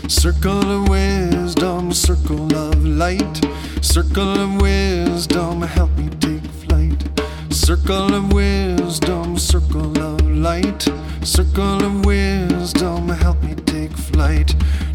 Circle of wisdom, circle of light. Circle of wisdom, help me take flight. Circle of wisdom, circle of light. Circle of wisdom, help me take flight.